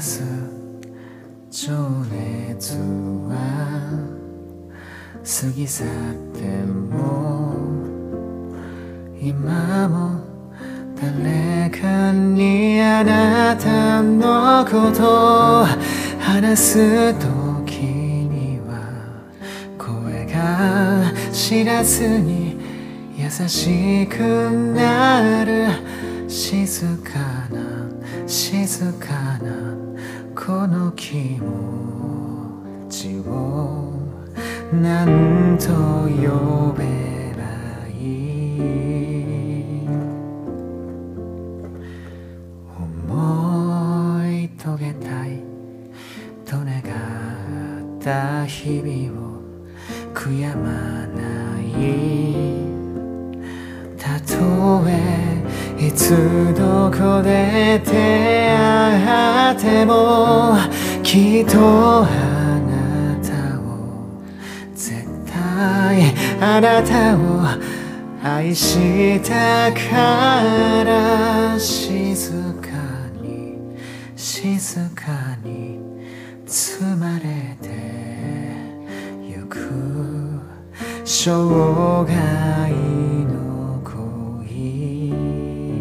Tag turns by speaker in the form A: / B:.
A: す情熱は過ぎ去っても今も誰かにあなたのことを話す時には声が知らずに優しくなる静かな静かなこの気持ちを何と呼べばいい。思い遂げたいと願った日々を悔やまないたとえいつどこで出会ってもきっとあなたを絶対あなたを愛したから静かに静かに包まれてゆく生涯